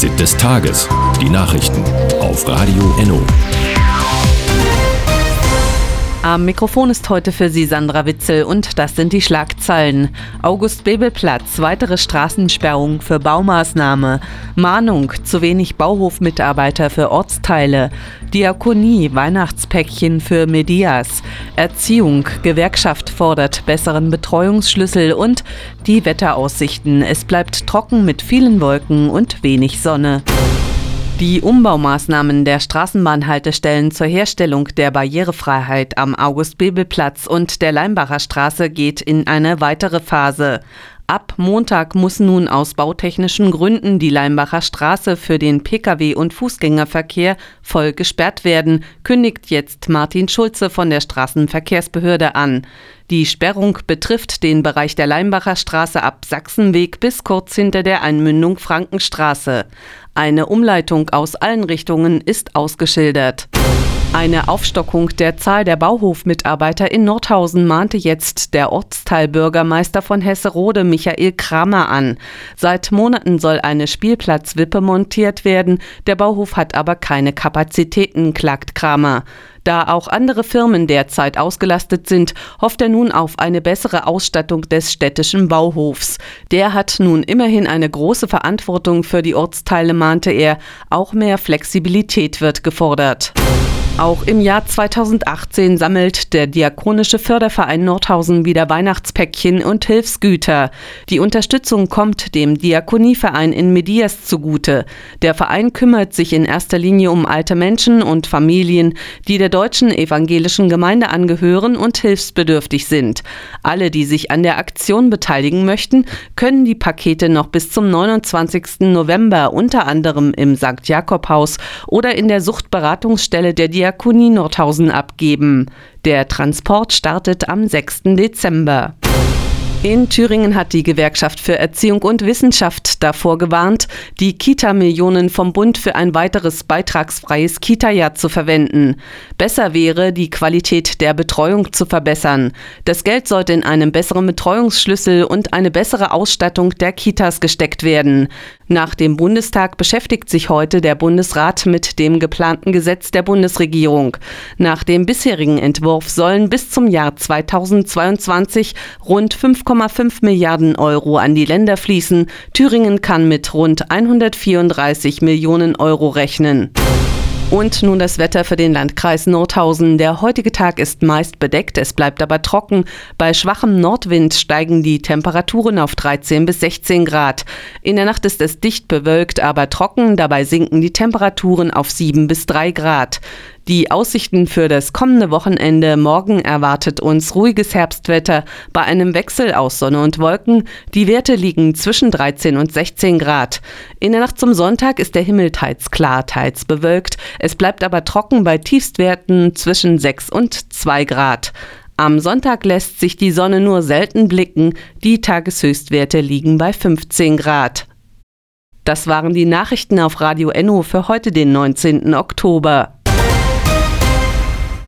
Fazit des Tages. Die Nachrichten auf Radio Enno. Am Mikrofon ist heute für Sie Sandra Witzel und das sind die Schlagzeilen. August-Bebel-Platz, weitere Straßensperrung für Baumaßnahme. Mahnung, zu wenig Bauhofmitarbeiter für Ortsteile. Diakonie, Weihnachtspäckchen für Medias. Erziehung, Gewerkschaft fordert besseren Betreuungsschlüssel und die Wetteraussichten. Es bleibt trocken mit vielen Wolken und wenig Sonne. Die Umbaumaßnahmen der Straßenbahnhaltestellen zur Herstellung der Barrierefreiheit am August-Bebel-Platz und der Leimbacher Straße geht in eine weitere Phase. Ab Montag muss nun aus bautechnischen Gründen die Leimbacher Straße für den Pkw- und Fußgängerverkehr voll gesperrt werden, kündigt jetzt Martin Schulze von der Straßenverkehrsbehörde an. Die Sperrung betrifft den Bereich der Leimbacher Straße ab Sachsenweg bis kurz hinter der Einmündung Frankenstraße. Eine Umleitung aus allen Richtungen ist ausgeschildert. Eine Aufstockung der Zahl der Bauhofmitarbeiter in Nordhausen mahnte jetzt der Ortsteilbürgermeister von Hesserode, Michael Kramer, an. Seit Monaten soll eine Spielplatzwippe montiert werden, der Bauhof hat aber keine Kapazitäten, klagt Kramer. Da auch andere Firmen derzeit ausgelastet sind, hofft er nun auf eine bessere Ausstattung des städtischen Bauhofs. Der hat nun immerhin eine große Verantwortung für die Ortsteile, mahnte er. Auch mehr Flexibilität wird gefordert. Auch im Jahr 2018 sammelt der Diakonische Förderverein Nordhausen wieder Weihnachtspäckchen und Hilfsgüter. Die Unterstützung kommt dem Diakonieverein in Medias zugute. Der Verein kümmert sich in erster Linie um alte Menschen und Familien, die der deutschen evangelischen Gemeinde angehören und hilfsbedürftig sind. Alle, die sich an der Aktion beteiligen möchten, können die Pakete noch bis zum 29. November unter anderem im St. Jakob-Haus oder in der Suchtberatungsstelle der Diakonie Nordhausen abgeben. Der Transport startet am 6. Dezember. In Thüringen hat die Gewerkschaft für Erziehung und Wissenschaft davor gewarnt, die Kita-Millionen vom Bund für ein weiteres beitragsfreies Kita-Jahr zu verwenden. Besser wäre, die Qualität der Betreuung zu verbessern. Das Geld sollte in einen besseren Betreuungsschlüssel und eine bessere Ausstattung der Kitas gesteckt werden. Nach dem Bundestag beschäftigt sich heute der Bundesrat mit dem geplanten Gesetz der Bundesregierung. Nach dem bisherigen Entwurf sollen bis zum Jahr 2022 rund 5,5 Milliarden Euro an die Länder fließen. Thüringen kann mit rund 134 Millionen Euro rechnen. Und nun das Wetter für den Landkreis Nordhausen. Der heutige Tag ist meist bedeckt, es bleibt aber trocken. Bei schwachem Nordwind steigen die Temperaturen auf 13 bis 16 Grad. In der Nacht ist es dicht bewölkt, aber trocken. Dabei sinken die Temperaturen auf 7 bis 3 Grad. Die Aussichten für das kommende Wochenende: Morgen erwartet uns ruhiges Herbstwetter bei einem Wechsel aus Sonne und Wolken. Die Werte liegen zwischen 13 und 16 Grad. In der Nacht zum Sonntag ist der Himmel teils klar, teils bewölkt. Es bleibt aber trocken bei Tiefstwerten zwischen 6 und 2 Grad. Am Sonntag lässt sich die Sonne nur selten blicken. Die Tageshöchstwerte liegen bei 15 Grad. Das waren die Nachrichten auf Radio Enno für heute, den 19. Oktober.